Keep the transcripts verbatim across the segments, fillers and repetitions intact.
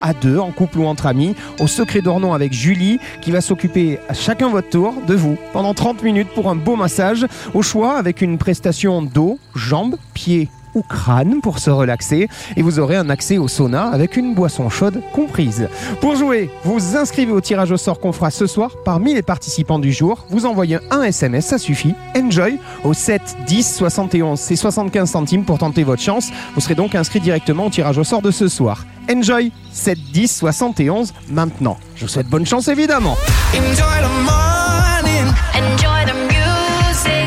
à deux, en couple ou entre amis, au Secret d'Ornon avec Julie, qui va s'occuper à chacun votre tour de vous pendant trente minutes pour un beau massage, au choix avec une prestation dos, jambes, pieds ou crâne pour se relaxer, et vous aurez un accès au sauna avec une boisson chaude comprise. Pour jouer, vous inscrivez au tirage au sort qu'on fera ce soir parmi les participants du jour. Vous envoyez un S M S, ça suffit, Enjoy, au sept dix soixante et onze, c'est soixante-quinze centimes pour tenter votre chance. Vous serez donc inscrit directement au tirage au sort de ce soir. Enjoy, sept dix soixante et onze maintenant. Je vous souhaite bonne chance évidemment. Enjoy the morning, enjoy the music,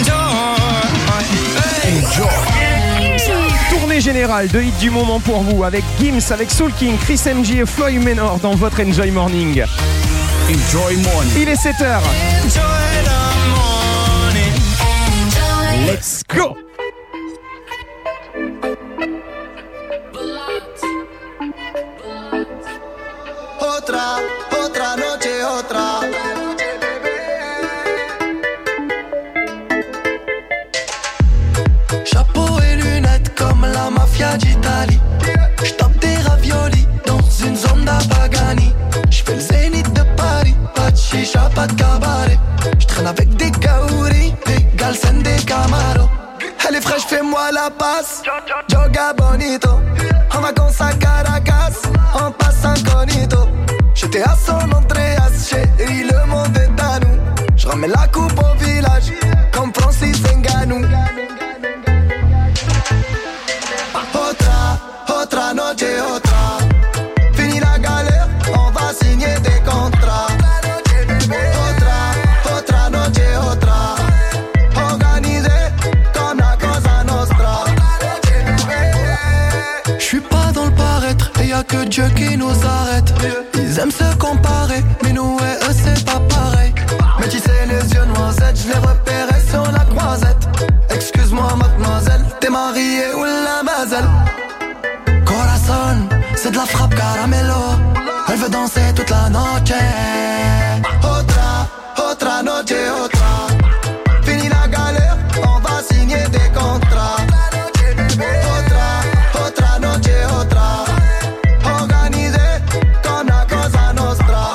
enjoy, enjoy. Tournée générale de hits du moment pour vous avec Gims, avec Soul King, Chris M J et Floyd Menor dans votre Enjoy Morning. Enjoy Morning. Il est sept heures. enjoy the morning, enjoy. Let's go. Otra, otra noche, otra. Chapeau et lunettes comme la mafia d'Italie. J'tape des raviolis dans une zone d'Apagani. J'fais le zénith de Paris, pas de chicha, pas de cabaret. J'traîne avec des kaouris, des galsen, des camaros. Elle est fraîche, fais-moi la passe. Joga bonito. En vacances à Caracas, on passe incognito. J'étais à San Andreas, chérie, le monde est à nous. J'ramène la coupe au village, comme Francis Ngannou. Otra, otra noche, otra. Fini la galère, on va signer des contrats. Otra, otra noche, otra. Organisé comme la Cosa Nostra. J'suis pas dans le paraître, et y'a que Dieu qui nous arrête. Ils aiment se comparer, mais nous et eux c'est pas pareil. Mais tu sais les yeux noisettes, je les repérais sur la croisette. Excuse-moi mademoiselle, t'es mariée ou la mazelle. Corazon, c'est de la frappe caramelo. Elle veut danser toute la noche. Otra, otra noche, otra. Fini la galère, on va signer des contrats. Otra, otra noche, otra. Organisé comme la Cosa Nostra.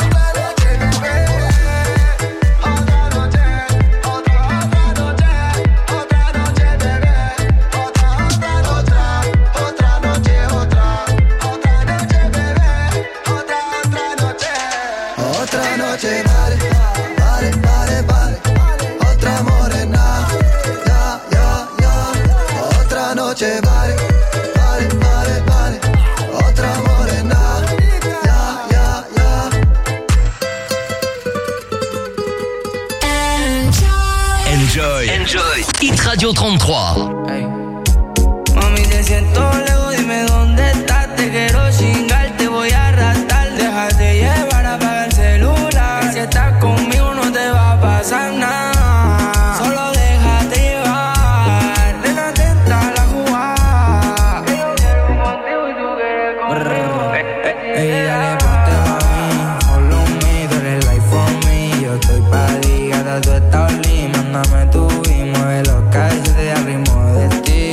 Enjoy. Enjoy. Hit Radio treinta-trois. Hey. Mami, te siento lejos, dime dónde estás. Te quiero chingar, te voy a arrastrar. Déjate llevar, apaga el celular. Si estás conmigo no te va a pasar nada. Solo déjate llevar. Ven atenta a la jugada. Yo quiero contigo y tú quieres conmigo. Ey, dale, ponte mami. Follow me, tú eres life for me. Yo estoy pa' ligada, tú estás linda. Mándame tu y mueve los calles de ritmo de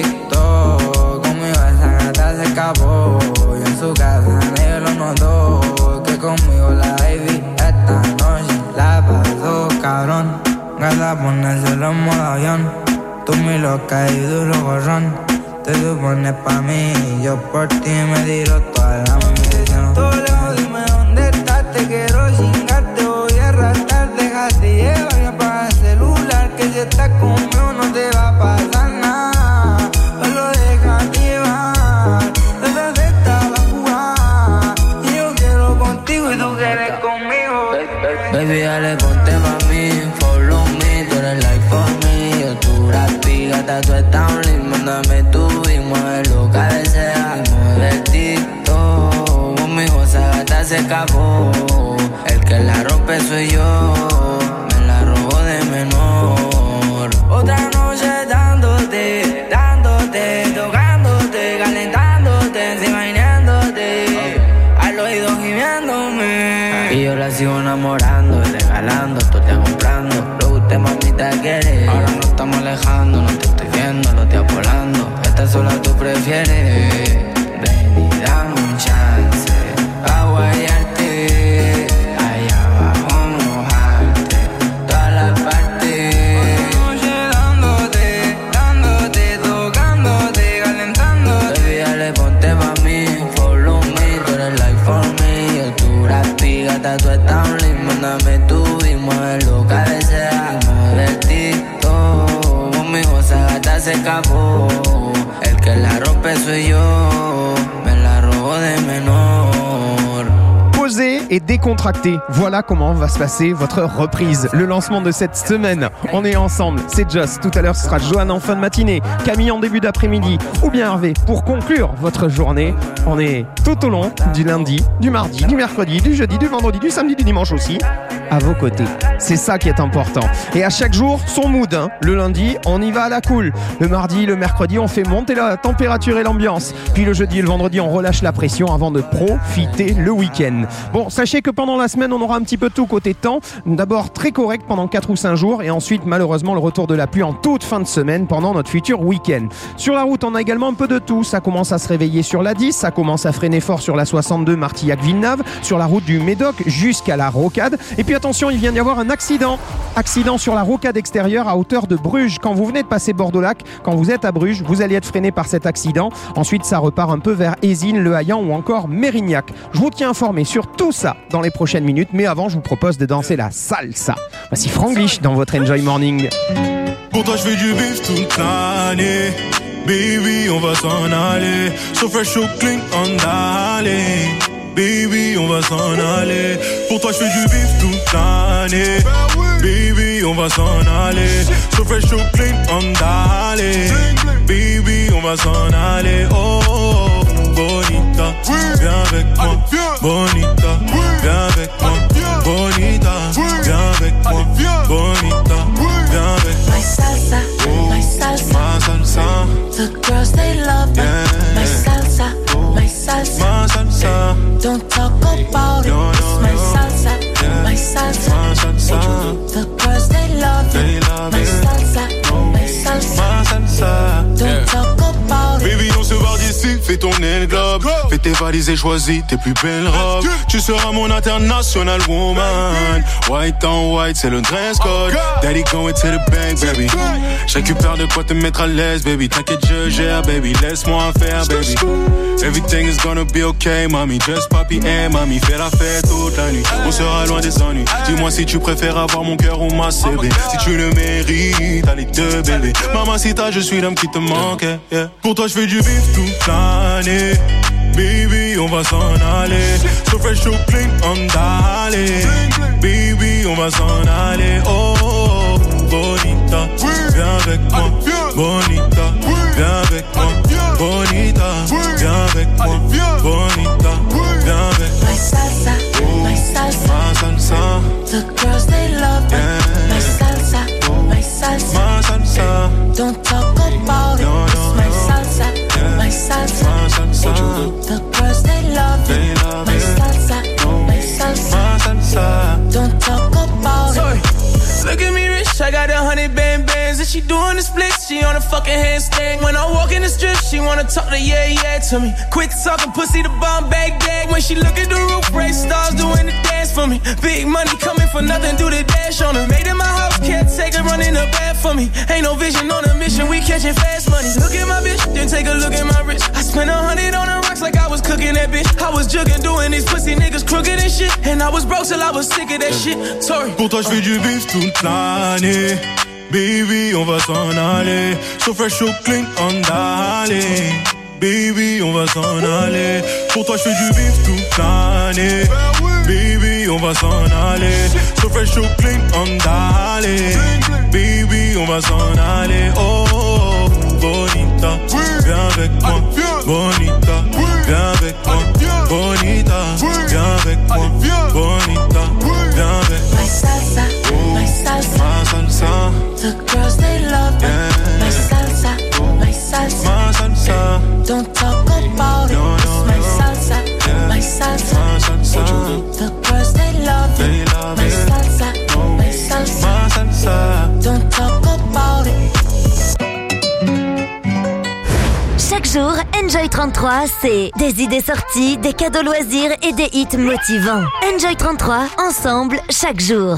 TikTok. Conmigo esa gata se escapó y en su casa nadie lo notó. Que conmigo la baby esta noche la pasó cabrón. Gata ponérselo en modo avión. Tú mi loca y duro gorrón. Te supones pa' mí y yo por ti me tiro toda la misión. Tú lejos, dime dónde estás. Te quiero chingar, te voy a arrastrar. Déjate llevar y apaga el celular. Que si estás conmigo no te va a pasar nada. Solo déjate llevar. Desde esta la jugada. Y yo quiero contigo y tú quieres conmigo. Baby, dale, ponte pa' mí. Follow me, tú eres life for me. Yo tu rapi, gata, tú estás un link. Mándame tu y mueve lo que deseas. Mueve el TikTok. Conmigo esa gata se escapó. El que la rompe soy yo. Me la robó de menor. Otra noche dándote, dándote, tocándote, calentándote, encima imaginándote, al oído gimiéndome. Y yo la sigo enamorando, regalando, tú te comprando. Lo que usted mamita quiere. Ahora no estamos alejando, no te estoy viendo, lo estoy volando. Esta sola tú prefieres. Ven y dame un chance. gata, tú estás un link. Mándame tu y muévelo, cabecea. Modestito, conmigo esa gata se escapó. El que la rompe soy yo, me la robo de menor. Posé et décontracté, voilà comment va se passer votre reprise. Le lancement de cette semaine, on est ensemble, c'est Just. Tout à l'heure, ce sera Johan en fin de matinée, Camille en début d'après-midi, ou bien Hervé pour conclure votre journée. On est tout au long du lundi, du mardi, du mercredi, du jeudi, du vendredi, du samedi, du dimanche aussi, à vos côtés. C'est ça qui est important. Et à chaque jour, son mood. Hein. Le lundi, on y va à la cool. Le mardi, le mercredi, on fait monter la température et l'ambiance. Puis le jeudi et le vendredi, on relâche la pression avant de profiter le week-end. Bon, sachez que pendant la semaine, on aura un petit peu tout côté temps. D'abord très correct pendant quatre ou cinq jours et ensuite malheureusement le retour de la pluie en toute fin de semaine pendant notre futur week-end. Sur la route, on a également un peu de tout. Ça commence à se réveiller sur la dix, ça commence à freiner fort sur la soixante-deux Martillac-Villeneuve, sur la route du Médoc jusqu'à la Rocade. Et puis attention, il vient d'y avoir un accident. Accident sur la rocade extérieure à hauteur de Bruges. Quand vous venez de passer Bordeaux-Lac, quand vous êtes à Bruges, vous allez être freiné par cet accident. Ensuite, ça repart un peu vers Ézines, Le Haillan ou encore Mérignac. Je vous tiens informé sur tout ça dans les prochaines minutes, mais avant, je vous propose de danser la salsa. Voici Franglish dans votre Enjoy Morning. Pour toi, je fais du bif toute l'année. Baby, on va s'en aller. So fresh, so clean, on d'aller. Baby, on va s'en aller. Pour toi, je fais du bif toute l'année. Baby, on va s'en aller. So fresh, so clean, on d'aller. Baby, on va s'en aller. Oh, oh, oh, bonita, viens avec moi. Bonita, viens avec moi. Bonita, viens avec moi. Bonita, viens avec moi. My salsa, Oh, my salsa. ma salsa. The girls they love me. Yeah. My salsa, my salsa. Ma salsa. Don't talk about it. No, no, It's my no. salsa, Yeah. my salsa. Ma salsa. The girls they love They it. love My it. salsa, my salsa. Ma salsa. Don't talk about it. Baby, on se barre d'ici, fais tourner le globe. Fais tes valises et choisis tes plus belles robes. Tu seras mon international woman. White on white, c'est le dress code. Daddy going to the bank, baby. Je récupère de quoi te mettre à l'aise, baby. T'inquiète, je gère, baby. Laisse-moi faire, baby. Everything is gonna be okay, mommy. Just papi et mamie. Fais la fête toute la nuit. On sera loin des ennuis. Dis-moi si tu préfères avoir mon cœur ou ma C B. Si tu le mérites, t'as les deux bébés. Mamacita, je suis l'homme qui te manque. Yeah. Pour toi, je fais du bif toute l'année. Baby, on va s'en aller. So fresh, so clean, on d'aller. Baby, on va s'en aller. Oh, oh, oh, bonita, viens avec moi. Bonita, viens avec moi. Bonita, viens avec moi. Bonita, viens avec moi. My salsa, my salsa. Ma salsa, The girls they love me. Yeah. My salsa, my salsa. ma salsa. Don't talk about it. No, no, It's my no. salsa, Yeah. my salsa. Ma salsa. The girls they love They it. love My it. salsa, my salsa. Ma salsa. Don't talk about it. Look at me rich, I got a hundred band bands. And she doing the splits, she on a fucking handstand. When I walk in the strip, she wanna talk to yeah, yeah to me. Quit talking pussy to bomb bag bag. When she look at the roof, race stars doing the dance for me. Big money coming for nothing, do the dash on her. Made in my house, can't take her running the bath for me. Ain't no vision on a mission, we catching fast money. Look at my bitch, then take a look at my wrist. I spent a hundred on the rocks like I was cooking that bitch. I was jugging, doing these pussy niggas crooked and shit. And I was broke till I was sick of that shit. Sorry. Pour toi, je fais du bif toute l'année. Baby, on va s'en aller. So fresh, so clean, on d'aller. Baby, on va s'en aller. Pour toi, je fais du bif toute l'année. Baby, on va s'en aller. So fresh, so clean, on d'aller. Baby, on va s'en aller. Oh, oh, oh, bonita, viens avec moi. Bonita, viens avec moi. Bonita, viens avec moi. Bonita, viens avec moi. My salsa, my salsa. Ma salsa, The girls they love me. Yeah. My salsa, my salsa. ma salsa, Don't talk about it. No, no, It's my no. salsa, Yeah. my salsa. ma salsa, The girls they love They it. love My it. salsa, my salsa. ma salsa. Don't talk about it. Chaque jour, Enjoy trente-trois, c'est des idées sorties, des cadeaux loisirs et des hits motivants. Enjoy trente-trois, ensemble, chaque jour.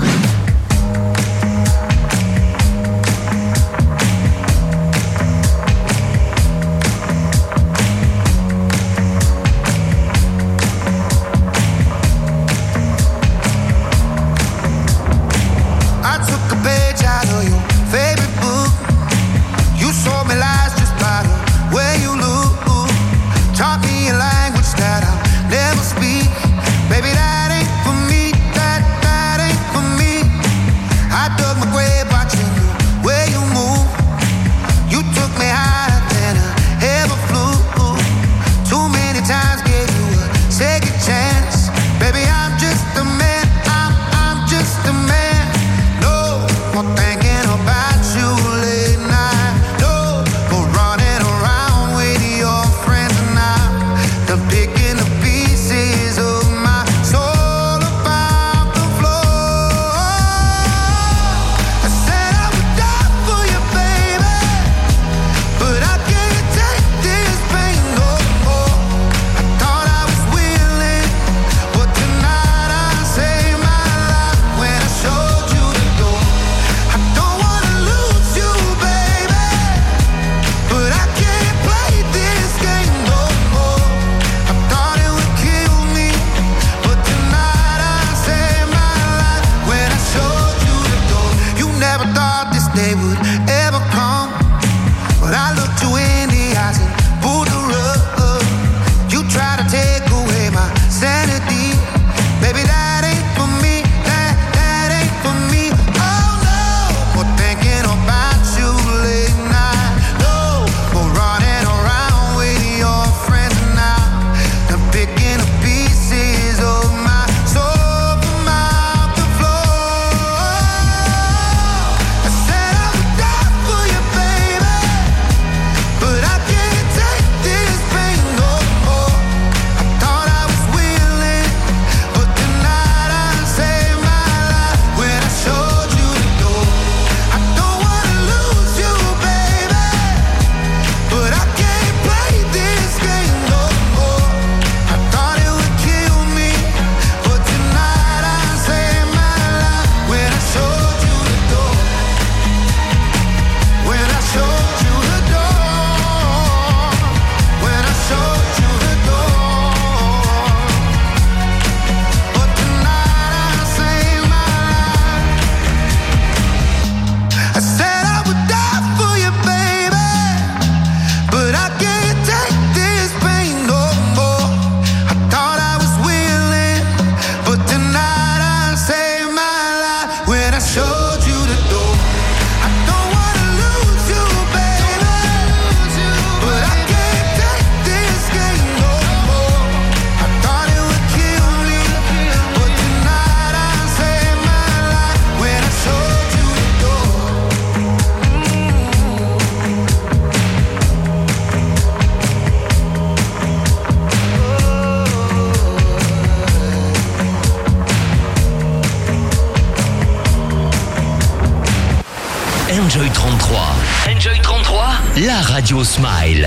Enjoy trente-trois. Enjoy trente-trois, la radio Smile.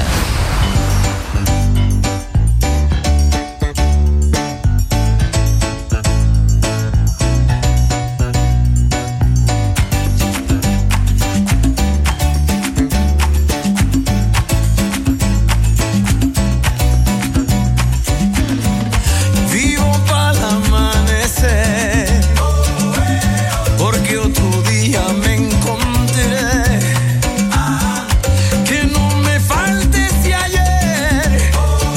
Que no me falte si ayer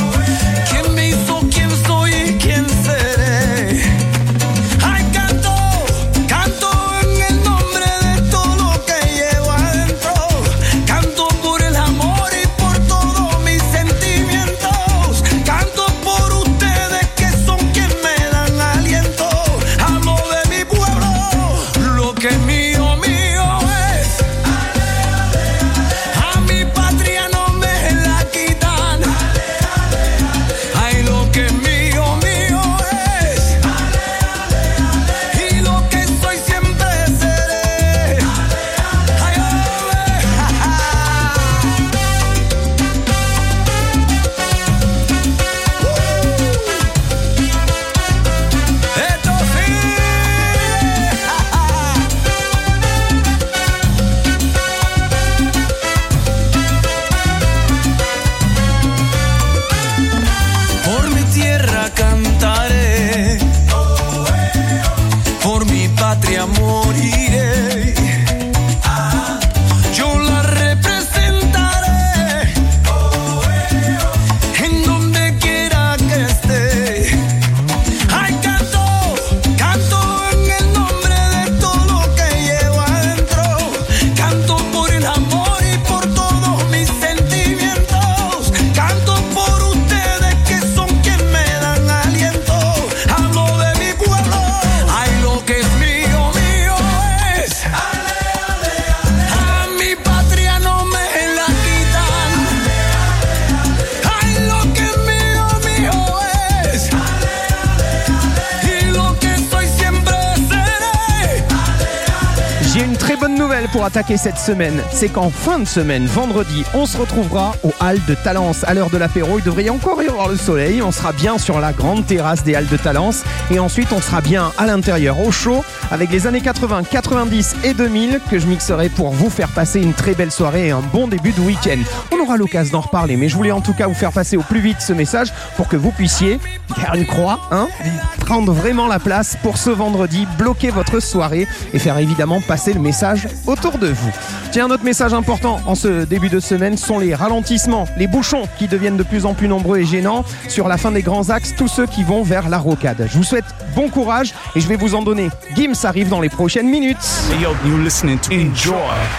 pour attaquer cette semaine, c'est qu'en fin de semaine, vendredi, on se retrouvera aux Halles de Talence. À l'heure de l'apéro, il devrait y encore y avoir le soleil. On sera bien sur la grande terrasse des Halles de Talence. Et ensuite, on sera bien à l'intérieur, au chaud, avec les années quatre-vingts, quatre-vingt-dix et deux mille que je mixerai pour vous faire passer une très belle soirée et un bon début de week-end. On aura l'occasion d'en reparler, mais je voulais en tout cas vous faire passer au plus vite ce message pour que vous puissiez faire une croix, hein, prendre vraiment la place pour ce vendredi, bloquer votre soirée et faire évidemment passer le message autour de vous. Tiens, un autre message important en ce début de semaine sont les ralentissements, les bouchons qui deviennent de plus en plus nombreux et gênants sur la fin des grands axes, tous ceux qui vont vers la rocade. Je vous souhaite bon courage et je vais vous en donner. Gims arrive dans les prochaines minutes. Hey yo, you're listening to Enjoy.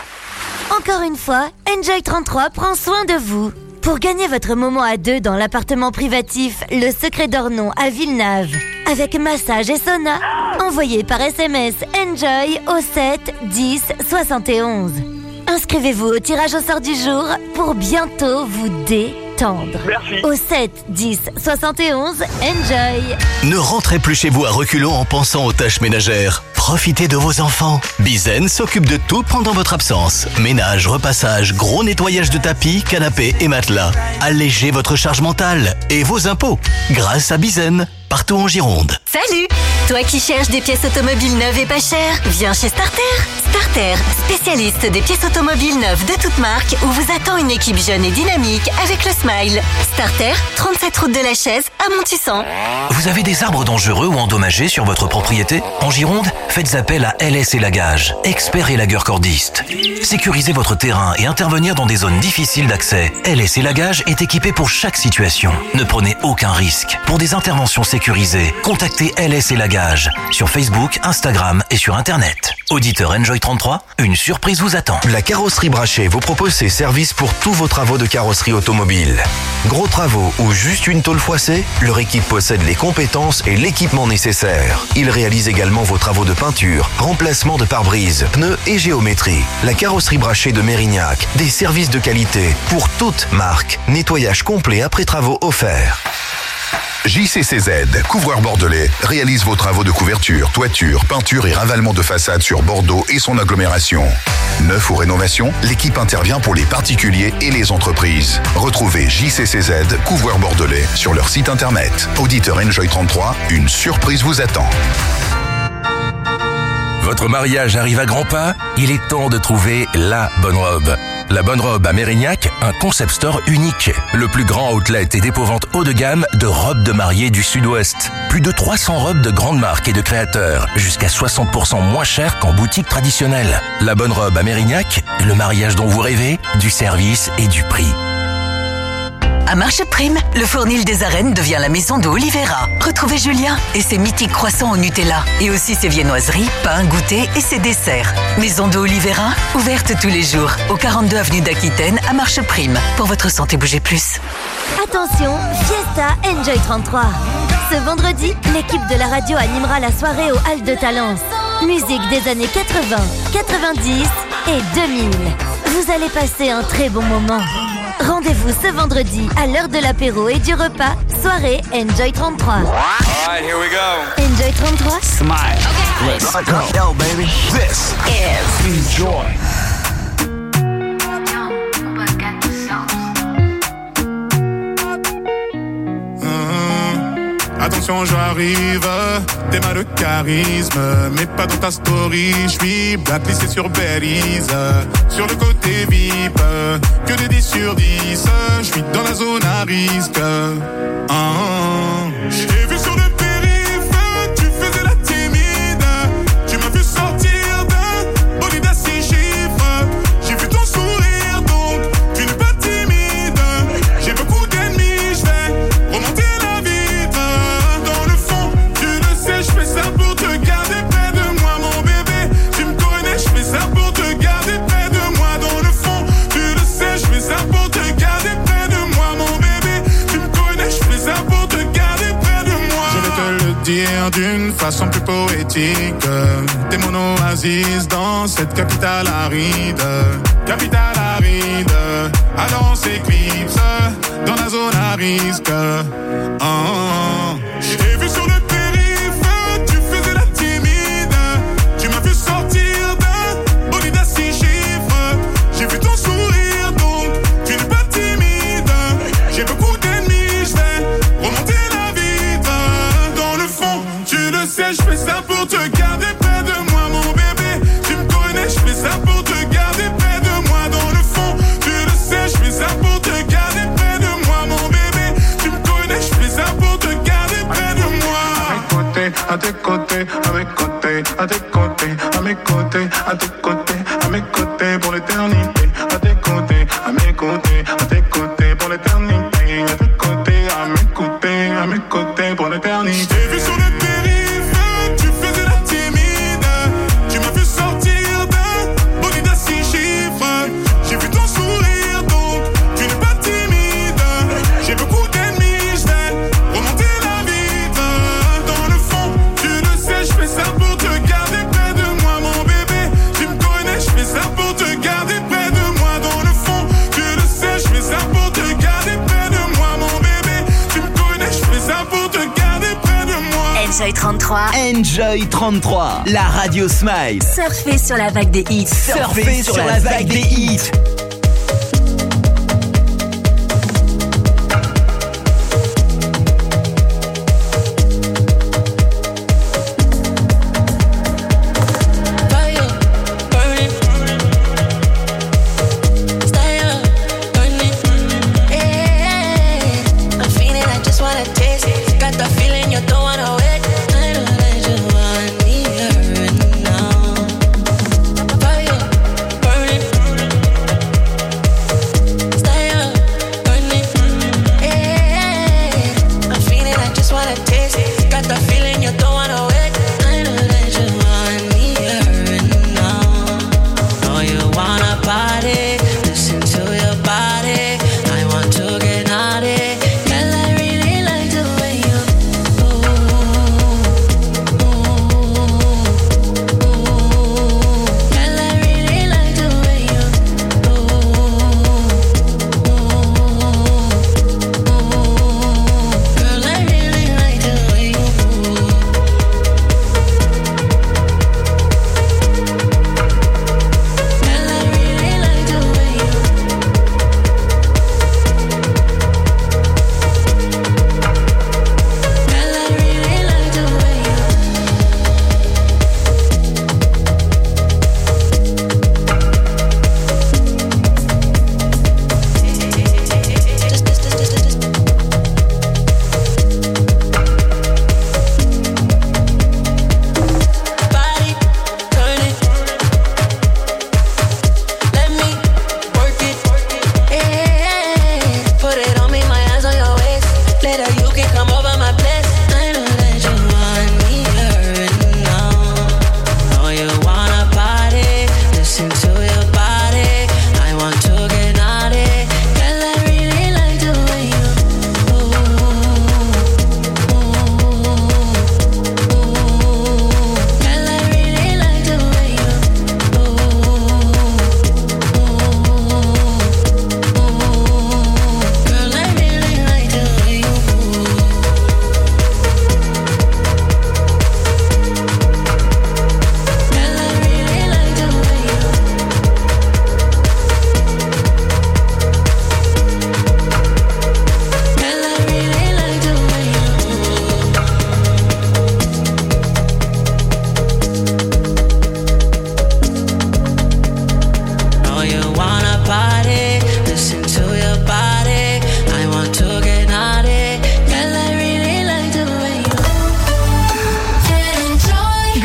Encore une fois, Enjoy trente-trois prend soin de vous. Pour gagner votre moment à deux dans l'appartement privatif Le Secret d'Ornon à Villeneuve, avec massage et sauna, envoyez par S M S Enjoy au sept dix soixante et onze. Inscrivez-vous au tirage au sort du jour pour bientôt vous détendre. Merci. Au sept dix soixante et onze, Enjoy. Ne rentrez plus chez vous à reculons en pensant aux tâches ménagères. Profitez de vos enfants. Bizen s'occupe de tout pendant votre absence. Ménage, repassage, gros nettoyage de tapis, canapés et matelas. Allégez votre charge mentale et vos impôts grâce à Bizen, partout en Gironde. Salut! Toi qui cherches des pièces automobiles neuves et pas chères, viens chez Starter. Starter, spécialiste des pièces automobiles neuves de toute marque, où vous attend une équipe jeune et dynamique avec le Smile. Starter, trente-sept route de la Chaise à Montussan. Vous avez des arbres dangereux ou endommagés sur votre propriété? En Gironde, faites appel à L S Élagage, expert élagueur cordiste. Sécurisez votre terrain et intervenir dans des zones difficiles d'accès. L S Élagage est équipé pour chaque situation. Ne prenez aucun risque. Pour des interventions sécurisées, contactez L S Élagage sur Facebook, Instagram et sur Internet. Auditeur Enjoy trente-trois, une surprise vous attend. La Carrosserie Brachet vous propose ses services pour tous vos travaux de carrosserie automobile. Gros travaux ou juste une tôle froissée, leur équipe possède les compétences et l'équipement nécessaire. Ils réalisent également vos travaux de peinture, remplacement de pare-brise, pneus et géométrie. La Carrosserie Brachet de Mérignac, des services de qualité pour toute marque. Nettoyage complet après travaux offerts. J C C Z, couvreur bordelais, réalise vos travaux de couverture, toiture, peinture et ravalement de façade sur Bordeaux et son agglomération. Neuf ou rénovation, l'équipe intervient pour les particuliers et les entreprises. Retrouvez J C C Z, couvreur bordelais, sur leur site internet. Auditeur Enjoy trente-trois, une surprise vous attend. Votre mariage arrive à grands pas? Il est temps de trouver la bonne robe. La Bonne Robe à Mérignac, un concept store unique. Le plus grand outlet et dépôt-vente haut de gamme de robes de mariée du Sud-Ouest. Plus de trois cents robes de grandes marques et de créateurs, jusqu'à soixante pour cent moins cher qu'en boutique traditionnelle. La Bonne Robe à Mérignac, le mariage dont vous rêvez, du service et du prix. À Marche Prime, le Fournil des Arènes devient la maison de Oliveira. Retrouvez Julien et ses mythiques croissants au Nutella. Et aussi ses viennoiseries, pains, goûters et ses desserts. Maison de Oliveira, ouverte tous les jours. Au quarante-deux avenue d'Aquitaine, à Marche Prime. Pour votre santé, bougez plus. Attention, Fiesta Enjoy trente-trois. Ce vendredi, l'équipe de la radio animera la soirée au Hall de Talence. Musique des années quatre-vingts, quatre-vingt-dix et deux mille. Vous allez passer un très bon moment. Rendez-vous ce vendredi à l'heure de l'apéro et du repas. Soirée Enjoy trente-trois. Alright, here we go. Enjoy trente-trois. Smile. Okay. Let's go. Yo, baby. This is Enjoy. Attention, j'arrive, t'es mal de charisme, mais pas dans ta story. J'suis blacklisté sur Berries, sur le côté V I P, que des dix sur dix. J'suis dans la zone à risque. Ah, j'ai vu sur le périph', tu faisais la timide. Tu m'as vu sortir d'un bolide à six chiffres. J'ai vu ton sourire, donc tu n'es pas timide. J'ai beaucoup d'ennemis, j'vais remonter la vitre. Dans le fond, tu le sais, j'fais ça pour te garder près de moi, mon bébé. Tu me connais, j'fais ça pour te garder près de moi. Dans le fond, tu le sais, j'fais ça pour te garder près de moi, mon bébé. Tu me connais, j'fais ça pour te garder près de moi. Je vais te le dire d'une façon plus poétique. T'es mon oasis dans cette capitale aride. Capitale aride, alors on s'éclipse dans la zone à risque. Oh, oh. J'ai vu sur le périph', tu faisais la timide. Tu m'as vu sortir d'un bolide à six chiffres. J'ai vu ton sourire, donc tu n'es pas timide. J'ai beaucoup d'ennemis, j'vais remonter la vitre. Dans le fond, tu le sais, j'fais ça pour te garder près de moi, mon bébé. Tu me connais, j'fais ça pour te garder près de moi. Dans le fond, tu le sais, j'fais ça pour te garder près de moi, mon bébé. Tu me connais, j'fais ça pour te garder près de moi. À tes côtés, à mes côtés, à tes côtés, à mes côtés, à tes côtés, à mes côtés pour l'éternité. À tes côtés, à mes côtés, à tes côtés pour l'éternité. À tes côtés, à mes côtés, à mes côtés pour l'éternité. J'ai vu sur le périph', tu faisais la timide. Tu m'as vu sortir d'un bolide à six chiffres. J'ai vu ton sourire, donc tu n'es pas timide. J'ai beaucoup d'ennemis, j'vais remonter la vitre. Dans le fond, tu le sais, j'fais ça pour te garder près de moi, mon bébé. Tu me connais, j'fais ça pour te garder près de moi. Dans le fond, tu le sais, j'fais ça pour te garder près de moi, mon bébé. Tu me connais, j'fais ça pour te garder près de moi. Enjoy trente-trois. Enjoy trente-trois, la radio Smile. Surfez sur la vague des hits. Surfez sur la vague des hits. Fire, burning.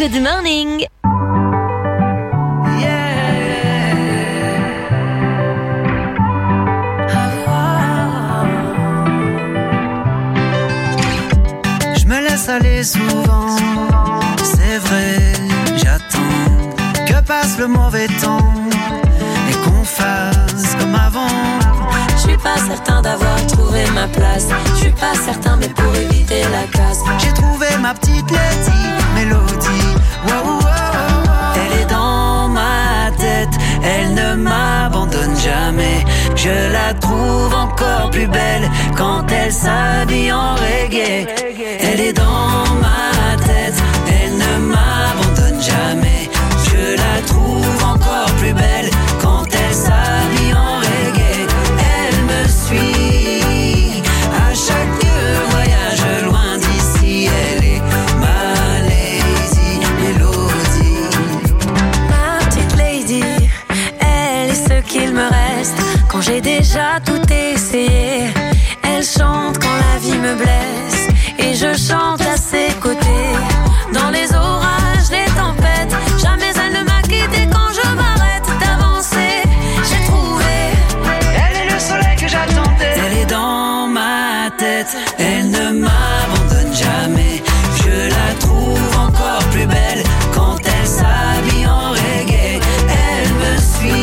Good morning. Je me laisse aller souvent, c'est vrai, j'attends que passe le mauvais temps et qu'on fasse comme avant. Je suis pas certain d'avoir trouvé ma place. Je suis pas certain, mais pour éviter la casse, j'ai trouvé ma petite Lady Mélodie. Wow, wow, wow. Elle est dans ma tête, elle ne m'abandonne jamais. Je la trouve encore plus belle quand elle s'habille en reggae. Elle est dans ma tête, elle ne m'abandonne jamais. Je la trouve encore plus belle quand elle s'habille en reggae. Elle me suit à chaque voyage loin d'ici. Elle est ma Lady Mélodie. ma petite lady, elle est ce qu'il me reste quand j'ai déjà tout essayé. Elle chante quand la vie me blesse et je chante à ses côtés. Dans les orages, les tempêtes, jamais elle ne m'a quitté quand je m'arrête d'avancer. J'ai trouvé, elle est le soleil que j'attendais. Elle est dans ma tête, elle ne m'abandonne jamais. Je la trouve encore plus belle quand elle s'habille en reggae. Elle me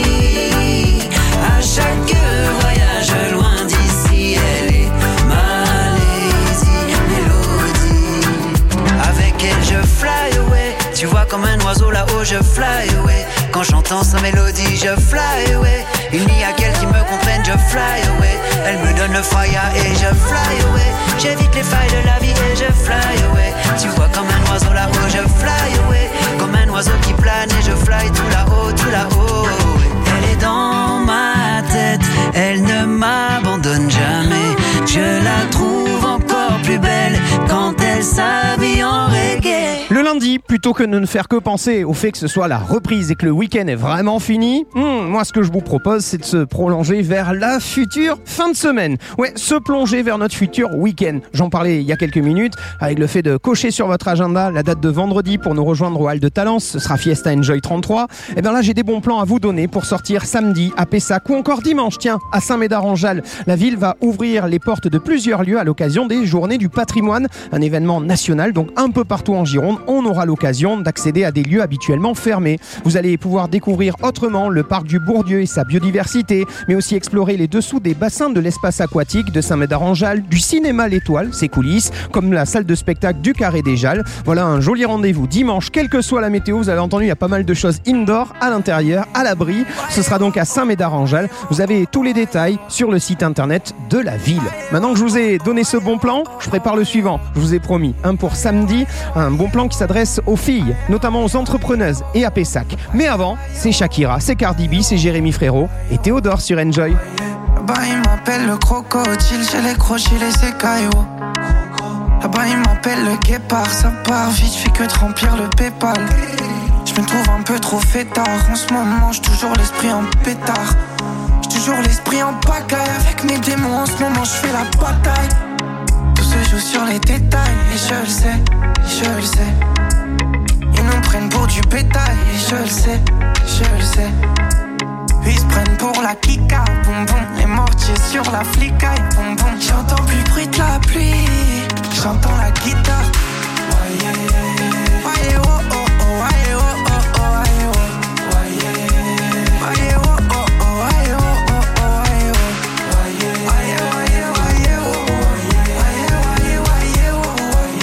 suit à chaque voyage loin d'ici. Elle est ma Lady Mélodie. Avec elle je fly away. Tu vois comme un oiseau là-haut je fly away. Quand j'entends sa mélodie je fly away. Il n'y a qu'elle qui me comprenne, je fly away. Elle me donne le fire et je fly away. J'évite les failles de la vie et je fly away. Tu vois comme un oiseau là-haut je fly away. Comme un oiseau qui plane et je fly tout là-haut, tout là-haut. Elle est dans ma tête, elle ne m'abandonne jamais. Je la trouve encore plus belle quand elle s'habille en reggae. Le lundi, plutôt que de ne faire que penser au fait que ce soit la reprise et que le week-end est vraiment fini, hmm, moi ce que je vous propose c'est de se prolonger vers la future fin de semaine. Ouais, se plonger vers notre futur week-end. J'en parlais il y a quelques minutes avec le fait de cocher sur votre agenda la date de vendredi pour nous rejoindre au Hall de Talence. Ce sera Fiesta Enjoy trente-trois. Et bien là j'ai des bons plans à vous donner pour sortir samedi à Pessac ou encore dimanche, tiens, à Saint-Médard-en-Jalles. La ville va ouvrir les portes de plusieurs lieux à l'occasion des Journées du Patrimoine, un événement national, donc un peu partout en Gironde, on aura l'occasion d'accéder à des lieux habituellement fermés. Vous allez pouvoir découvrir autrement le parc du Bourdieu et sa biodiversité, mais aussi explorer les dessous des bassins de l'espace aquatique de Saint-Médard-en-Jalles, du cinéma L'Étoile, ses coulisses, comme la salle de spectacle du Carré des Jalles. Voilà un joli rendez-vous dimanche, quelle que soit la météo. Vous avez entendu, il y a pas mal de choses indoor, à l'intérieur, à l'abri. Ce sera donc à Saint-Médard-en-Jalles. Vous avez tous les détails sur le site internet de la ville. Maintenant que je vous ai donné ce bon plan, je prépare le suivant. Je vous ai promis un pour samedi, un bon plan qui s'adresse aux filles, notamment aux entrepreneuses et à Pessac. Mais avant, c'est Shakira, c'est Cardi B, c'est Jérémy Frérot et Théodore sur Enjoy. Là-bas il m'appelle le crocodile, j'ai les crochets, les écaillots. Là-bas il m'appelle le guépard, ça part vite, je fais que de remplir le Paypal. Je me trouve un peu trop fêtard, en ce moment j'ai toujours l'esprit en pétard. J'ai toujours l'esprit en pagaille, avec mes démons en ce moment je fais la bataille. Tout se joue sur les détails, et je le sais, je le sais. Ils nous prennent pour du bétail, et je le sais, je le sais. Ils se prennent pour la kika, boum boum. Les mortiers sur la flicaille, boum boum. J'entends plus le bruit de la pluie, j'entends la guitare. Voyez, voyez, oh oh oh, voyez, oh oh oh, voyez, oh. Voyez, voyez, oh oh oh, voyez, oh oh oh, voyez, oh. Voyez, voyez, voyez, voyez, oh. Voyez, voyez, voyez, oh.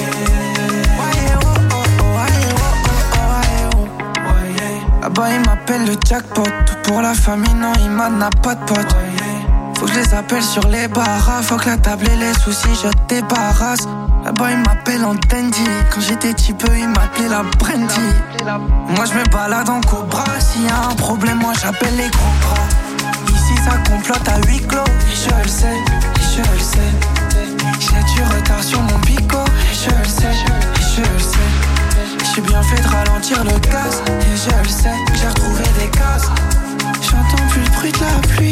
Voyez, oh oh oh, voyez, oh oh oh, voyez, oh. Là-bas il m'appelle le jackpot. Pour la famille, non, il m'a n'a pas de pote. Faut que je les appelle sur les barras. Faut que la table et les soucis, je débarrasse. Là-bas, il m'appelle en dandy. Quand j'étais petit peu, il m'appelait la brandy. Moi, je me balade en cobra. S'il y a un problème, moi, j'appelle les gros bras. Ici, ça complote à huis clos. Et je le sais, et je le sais. J'ai du retard sur mon bico. Et je le sais, et je le sais. J'ai bien fait de ralentir le gaz. Et je le sais, j'ai retrouvé des cases. J'entends plus le bruit de la pluie.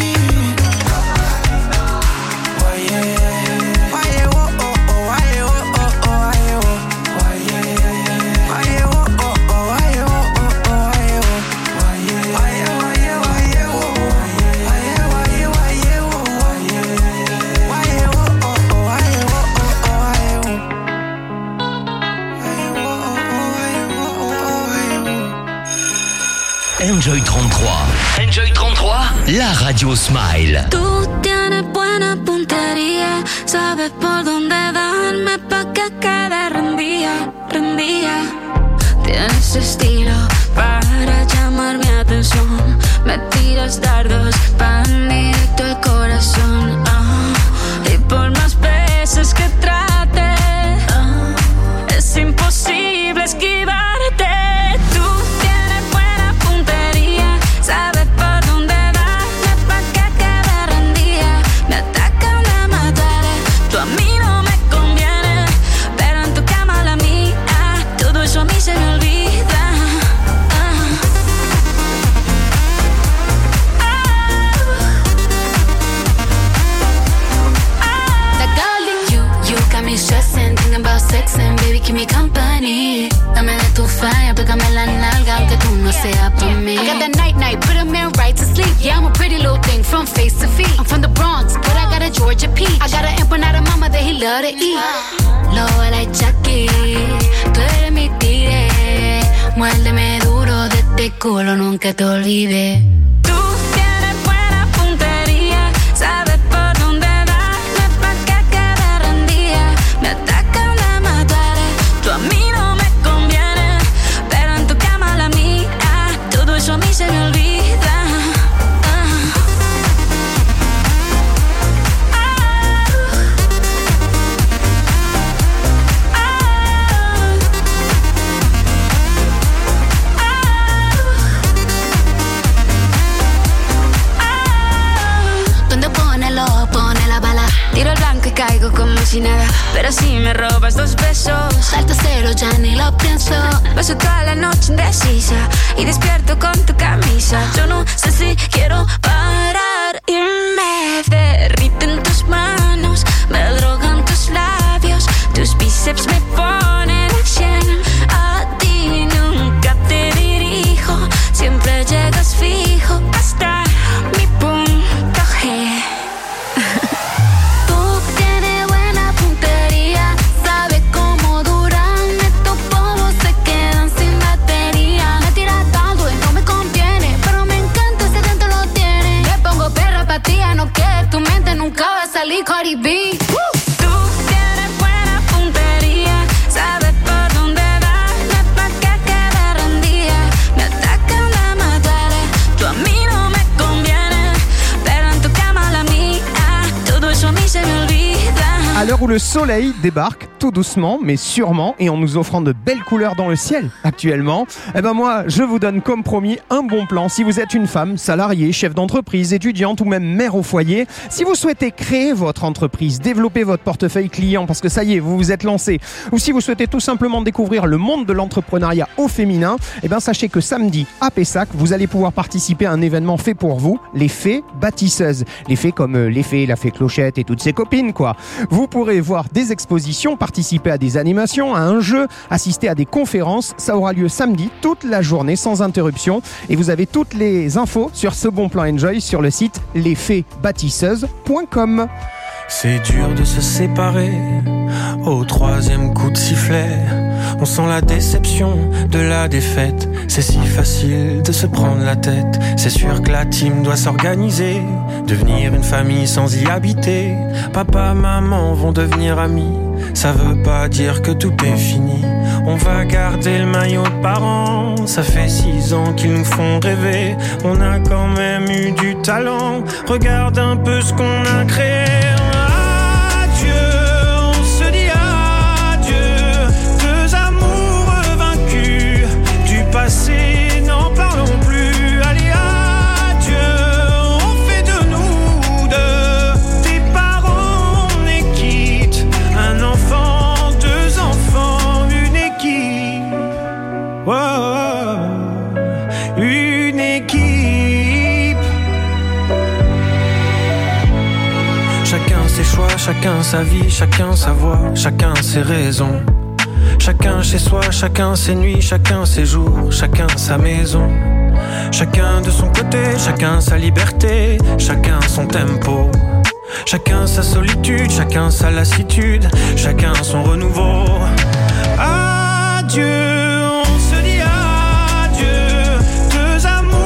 Voyez, voyez, oh oh oh, voyez, oh oh oh, voyez, oh. Voyez, voyez, oh oh oh, Enjoy trente-trois. Enjoy trente-trois, la radio Smile. Tú tienes buena puntería, sabes por dónde darme pa' que quede rendida, rendida. Tienes estilo para llamar mi atención, me tiras dardos pan directo al corazón. Ah, y por más veces que trate, ah, es imposible esquivarte. Tú tienes buena puntería, sabes por dónde darme pa' que quede rendida. Me atacan, me mataré, tú a mí no me conviene, pero en tu cama la mía, todo eso a mí se me olvida. Stressing, thinking about sex and baby, keep me company. Dame de tu falla, pégame la nalga, aunque tú no seas por mí. I got that night night, put a man right to sleep. Yeah, I'm a pretty little thing from face to feet. I'm from the Bronx, but I got a Georgia peach. I got an empanada mama that he love to eat. Low like Jackie, tú eres mi tigre. Muérdeme duro de este culo, nunca te olvides. Tú tienes buena puntería, sabes por dónde darme pa' que quede rendida. Me atacan, me mataré, tú a mí no me conviene, pero en tu cama la mía, todo eso a mí se me olvida. Tiro el blanco y caigo como si nada, pero si me robas dos besos, salto cero, ya ni lo pienso. Paso toda la noche indecisa y despierto con tu camisa. Yo no sé si quiero parar y me derriten tus manos, me drogan tus labios, tus bíceps me ponen a cien. A ti nunca te dirijo, siempre llegas fijo hasta mi punto G. No que tu mente nunca va a salir Cardi B. Tú tienes buena puntería, sabes por dónde darme pa' que quede rendida. Me atacan, me mataré, tú a mí no me conviene, pero en tu cama la mía, todo eso a mí se me olvida. À l'heure où le soleil débarque tout doucement mais sûrement et en nous offrant de belles couleurs dans le ciel actuellement, eh ben moi je vous donne comme promis un bon plan. Si vous êtes une femme, salariée, chef d'entreprise, étudiante ou même mère au foyer, si vous souhaitez créer votre entreprise, développer votre portefeuille client parce que ça y est, vous vous êtes lancé, ou si vous souhaitez tout simplement découvrir le monde de l'entrepreneuriat au féminin, eh ben sachez que samedi à Pessac, vous allez pouvoir participer à un événement fait pour vous, les Fées Bâtisseuses. Les fées comme euh, les fées, la fée Clochette et toutes ses copines quoi. Vous pourrez voir des expositions, participer à des animations, à un jeu, assister à des conférences. Ça aura lieu samedi toute la journée sans interruption. Et vous avez toutes les infos sur ce bon plan Enjoy sur le site les fées bâtisseuses point com. C'est dur de se séparer au troisième coup de sifflet. On sent la déception de la défaite. C'est si facile de se prendre la tête. C'est sûr que la team doit s'organiser, devenir une famille sans y habiter. Papa, maman vont devenir amis. Ça veut pas dire que tout est fini. On va garder le maillot de parents. Ça fait six ans qu'ils nous font rêver. On a quand même eu du talent. Regarde un peu ce qu'on a créé. Passé, n'en parlons plus. Allez, adieu, on fait de nous deux des parents, on est quitte. Un enfant, deux enfants, une équipe. Oh, une équipe. Chacun ses choix, chacun sa vie, chacun sa voix, chacun ses raisons. Chacun chez soi, chacun ses nuits, chacun ses jours, chacun sa maison. Chacun de son côté, chacun sa liberté, chacun son tempo. Chacun sa solitude, chacun sa lassitude, chacun son renouveau. Adieu, on se dit adieu, deux amours.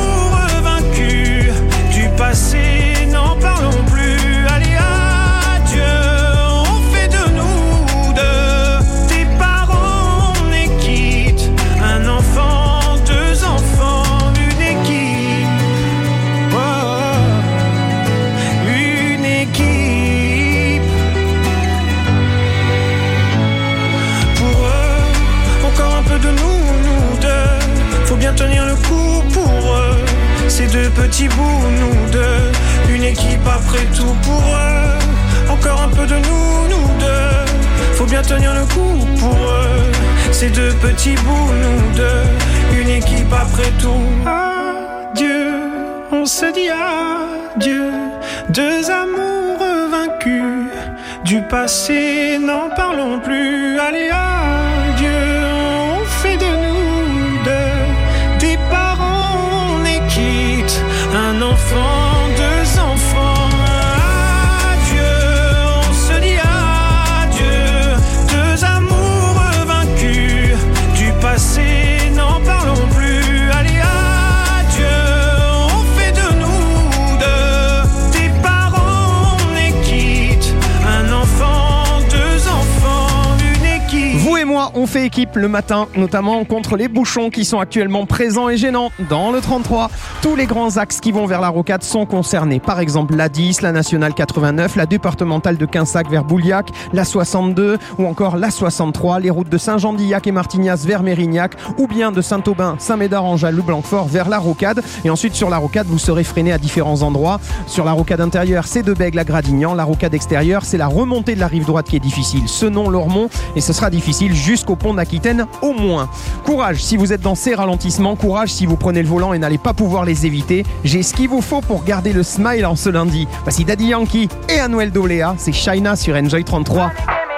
nous, nous deux. Faut bien tenir le coup pour eux. Ces deux petits bouts, nous deux. Une équipe après tout pour eux. Encore un peu de nous, nous deux. Faut bien tenir le coup pour eux. Ces deux petits bouts, nous deux. Une équipe après tout. Adieu, on se dit adieu. Deux amours vaincus. Du passé, n'en parlons plus. Allez, adieu, on fait de nous deux. Des parents, on est quitte. Un enfant, deux enfants. Adieu, on se dit adieu. Deux amours vaincus. Du passé, n'en parlons plus. Allez, adieu, on fait de nous deux. Des parents, on est quitte. Un enfant, deux enfants, une équipe. Vous et moi, on fait équipe le matin, notamment contre les bouchons qui sont actuellement présents et gênants dans le trente-trois. Tous les grands axes qui vont vers la rocade sont concernés. Par exemple, l'A dix, la nationale quatre-vingt-neuf, la départementale de Quinsac vers Bouliac, la soixante-deux ou encore la soixante-trois, les routes de Saint-Jean-d'Illac et Martignas vers Mérignac ou bien de Saint-Aubin, Saint-Médard-en-Jalles ou Blanquefort vers la rocade. Et ensuite, sur la rocade, vous serez freiné à différents endroits. Sur la rocade intérieure, c'est de Bègles à Gradignan. La rocade extérieure, c'est la remontée de la rive droite qui est difficile. Senon-Lormont, et ce sera difficile jusqu'au pont d'Aquitaine au moins. Courage si vous êtes dans ces ralentissements, courage si vous prenez le volant et n'allez pas pouvoir les éviter. J'ai ce qu'il vous faut pour garder le smile en ce lundi. Voici Daddy Yankee et Anuel Doléa, c'est Shaina sur Enjoy trente-trois.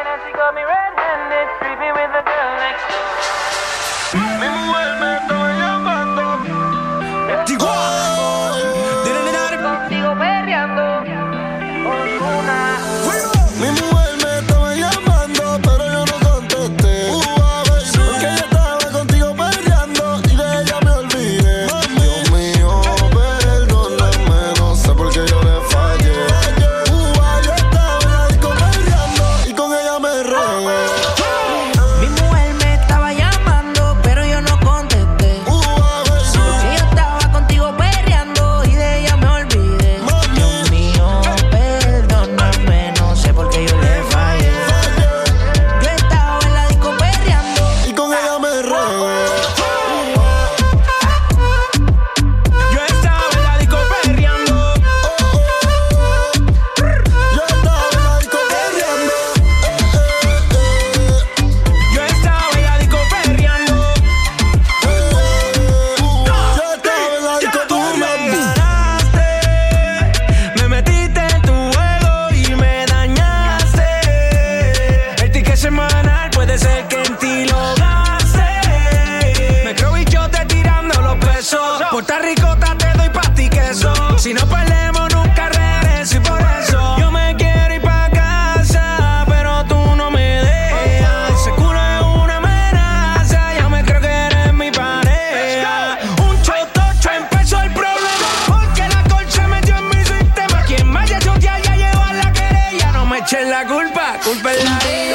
Si no perdemos nunca regreso y por eso yo me quiero ir pa' casa, pero tú no me dejas. Ese culo es una amenaza, ya me creo que eres mi pareja. Un chotocho empezó el problema, porque la colcha metió en mi sistema. Quien vaya a chotear ya lleva la querella. No me echen la culpa, culpa es la vida.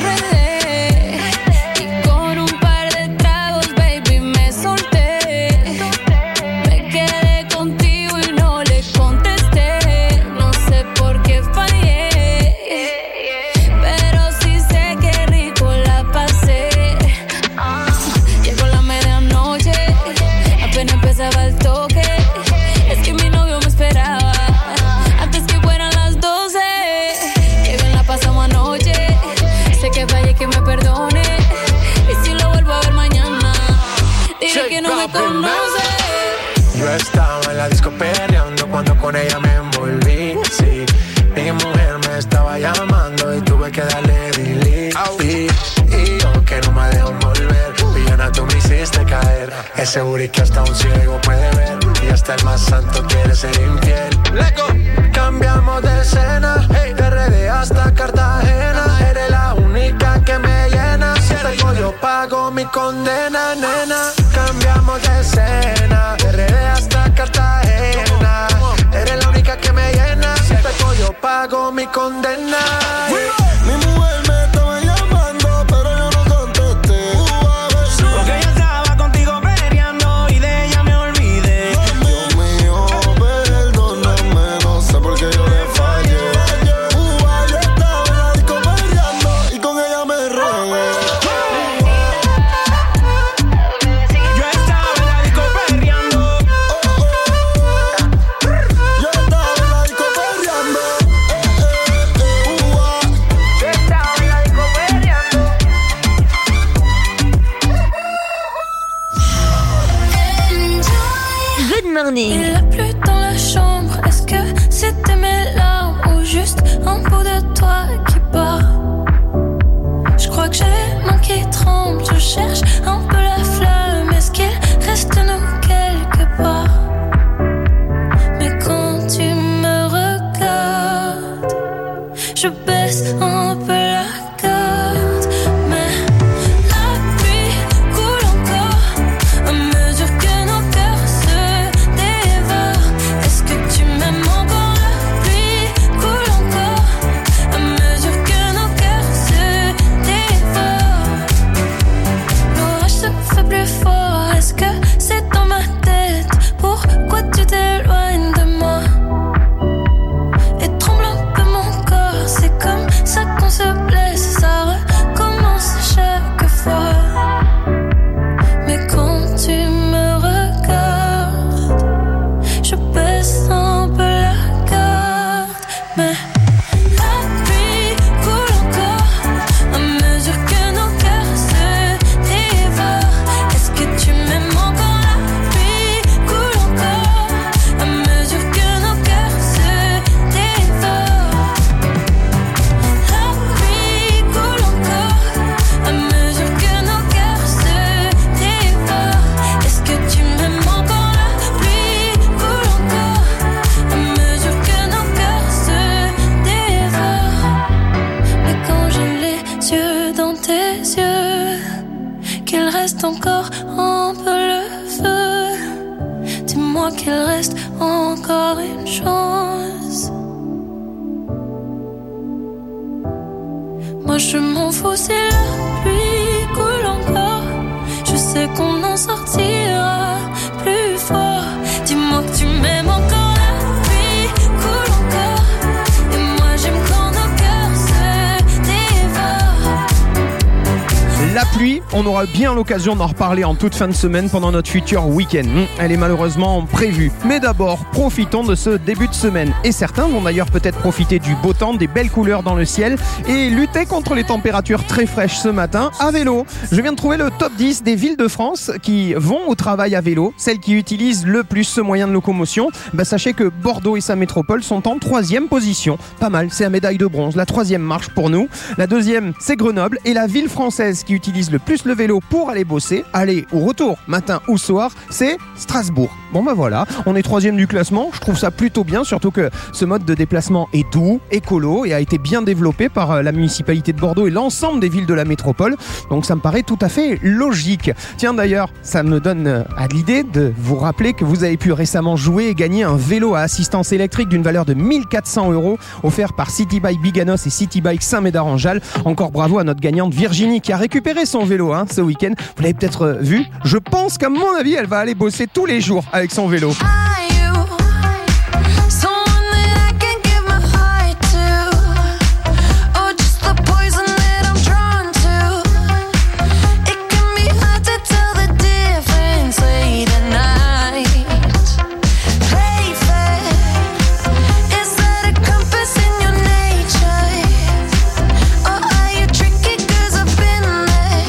Yo estaba en la disco peleando cuando con ella me envolví, sí. Mi mujer me estaba llamando y tuve que darle delete. Y, y yo que no me dejo volver, villana tú me hiciste caer. Ese booty que hasta un ciego puede ver, y hasta el más santo quiere ser infiel. Leco. Cambiamos de escena, hey. De R D hasta Cartagena. Eres la única que me llena. Si te yo pago mi condena, nena. Cambiamos de escena, de R D hasta Cartagena. Eres la única que me llena. Si peco yo pago mi condena. Mi mujer me estaba llamando, pero yo no contesté. Porque ella estaba contigo peleando y de ella me olvidé. Dios mío, perdóname, no sé por qué yo le fallé. Yo estaba en la disco peleando y con ella me regué. Morning. Il a plu dans la chambre, est-ce que c'était mes larmes ou juste un bout de toi qui part? Je crois que j'ai mon qui tremble, je cherche un peu la flamme, est-ce qu'il reste nous quelque part? Mais quand tu me regardes, je baisse un peu la garde, mais la pluie coule encore à mesure que nos cœurs se dévorent. Est-ce que tu m'aimes encore? La pluie coule encore à mesure que nos cœurs se dévorent. L'orage se fait plus fort, est-ce que c'est dans ma tête? Pourquoi tu t'éloignes de moi? Et tremble un peu mon corps, c'est comme ça qu'on se blesse, ça recommence chaque fois. Mais quand tu me regardes, je baisse un peu la garde, mais la pluie coule encore à mesure que nos cœurs se dévorent. Est-ce que tu m'aimes encore? La pluie coule encore à mesure que nos cœurs se dévorent. La pluie coule encore à mesure que nos cœurs se dévorent. Est-ce que tu m'aimes encore? La pluie coule encore à mesure que nos cœurs se dévorent. Mais quand j'ai les yeux dans tes yeux, qu'il reste encore un peu le feu, dis-moi qu'il reste encore une chance. Moi je m'en fous si la pluie coule encore, je sais qu'on en sortira plus fort. Dis-moi que tu m'aimes encore. La pluie coule encore et moi j'aime quand nos cœurs se dévorent. La pluie, on aura bien l'occasion d'en reparler en toute fin de semaine pendant notre futur week-end. Elle est malheureusement prévue. Mais d'abord, profitons de ce début de semaine. Et certains vont d'ailleurs peut-être profiter du beau temps, des belles couleurs dans le ciel et lutter contre les températures très fraîches ce matin à vélo. Je viens de trouver le top dix des villes de France qui vont au travail à vélo, celles qui utilisent le plus ce moyen de locomotion. Bah, sachez que Bordeaux et sa métropole sont en troisième position. Pas mal, c'est la médaille de bronze, la troisième marche pour nous. La deuxième, c'est Grenoble. Et la ville française qui utilise le plus le vélo pour aller bosser, aller ou retour, matin ou soir, c'est Strasbourg. Bon bah voilà, on est troisième du classement, je trouve ça plutôt bien, surtout que ce mode de déplacement est doux, écolo et a été bien développé par la municipalité de Bordeaux et l'ensemble des villes de la métropole, donc ça me paraît tout à fait logique. Tiens d'ailleurs, ça me donne à l'idée de vous rappeler que vous avez pu récemment jouer et gagner un vélo à assistance électrique d'une valeur de mille quatre cents euros offert par City Bike Biganos et City Bike Saint-Médard-en-Jalles. Encore bravo à notre gagnante Virginie qui a récupéré son vélo hein, ce week-end. Vous l'avez peut-être vu. Je pense qu'à mon avis, elle va aller bosser tous les jours avec son vélo.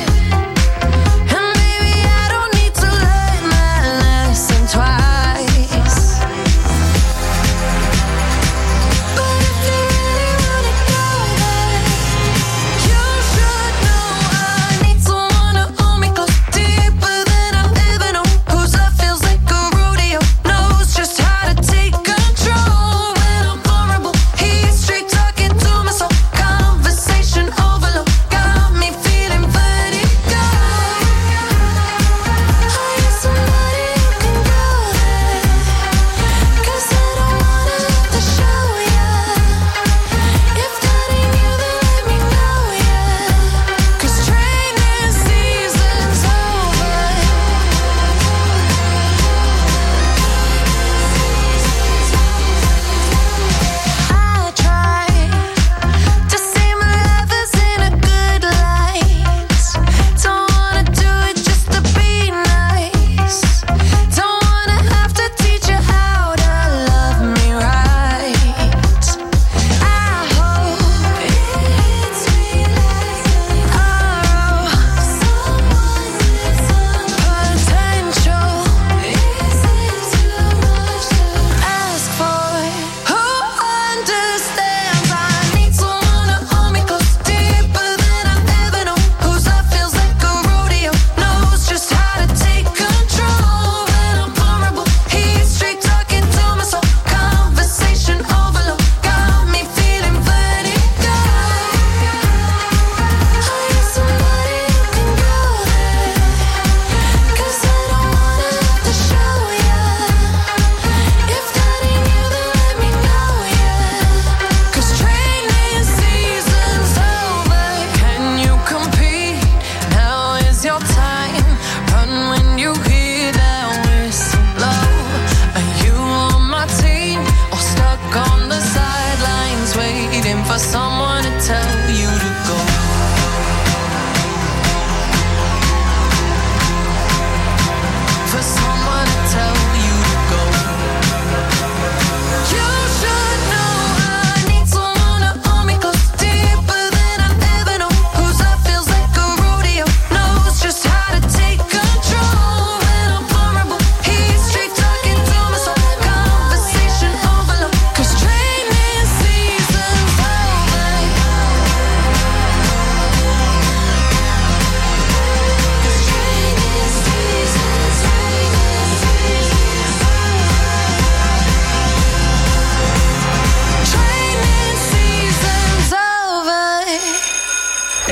Twice.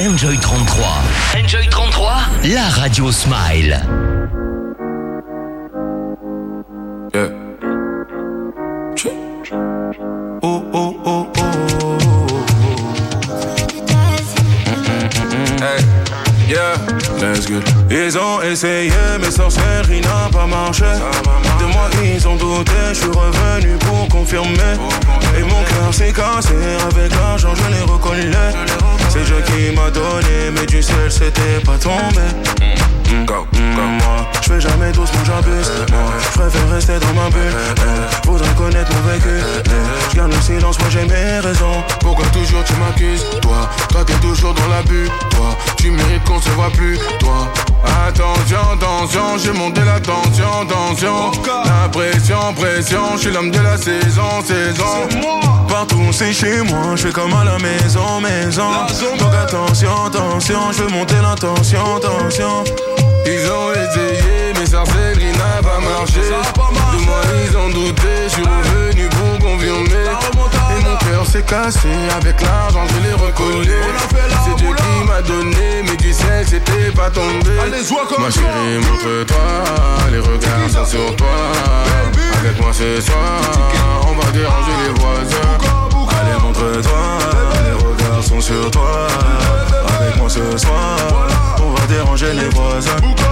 Enjoy trente-trois. Enjoy trente-trois, la radio Smile. Yeah. Oh, oh, oh, oh. Hey, yeah, let's go. Ils ont essayé, mais sorcellerie n'a pas marché. De moi, ils ont douté, je suis revenu pour confirmer. Et mon cœur s'est cassé, avec l'argent, je l'ai reconnu. C'est Dieu qui m'a donné, mais du ciel, c'était pas tombé. Mmh, comme, comme moi, je fais jamais doucement, j'abuse. Moi, je préfère rester dans ma bulle. Eh, faudrait connaître mon vécu. Eh, je garde le silence, moi j'ai mes raisons. Pourquoi toujours tu m'accuses? Toi, toi t'es toujours dans l'abus. Toi, tu mérites qu'on se voit plus. Toi, attention, attention, j'ai monté la tension, tension. La pression, pression, je suis l'homme de la saison, saison. Partout c'est chez moi, je fais comme à la maison, maison. Donc attention, attention, je veux monter la tension, tension. Ils ont essayé, mais sorcellerie n'a pas marché. De moi ils ont douté, je suis revenu pour confirmer. Et mon cœur s'est cassé, avec l'argent je l'ai recollé. C'est Dieu qui m'a donné, mais du ciel c'était pas tombé. Ma chérie, montre-toi, les regards sont sur toi. Avec moi ce soir, on va déranger les voisins. Allez, montre-toi, les regards sont sur toi. Avec moi ce soir, on va déranger les voisins.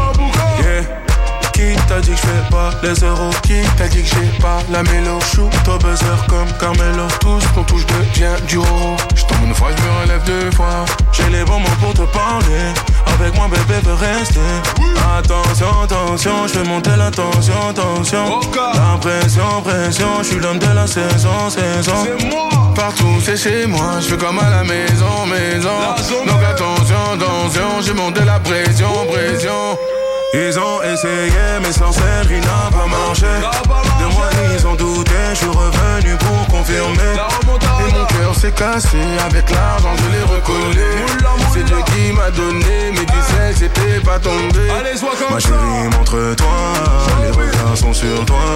Yeah. Qui t'a dit que j'fais pas les euros? Qui t'a dit que j'ai pas la mélo? Shoot au buzzer comme Carmelo. Tout ce qu'on touche devient du roro. J'tombe une fois, j'me relève deux fois. J'ai les bons mots pour te parler. Avec moi bébé veut rester. Attention, attention, j'fais monter la tension, tension. La pression, pression, j'suis l'homme de la saison, saison. Partout c'est chez moi, j'fais comme à la maison, maison. Donc attention, attention, j'ai monté la pression, pression. Ils ont essayé, mais sorcellerie n'a pas marché. De moi ils ont douté, je suis revenu pour confirmer. Et mon cœur s'est cassé, avec l'argent je l'ai recollé. C'est Dieu qui m'a donné, mais du ciel c'était pas tombé. Ma chérie, montre-toi, les regards sont sur toi.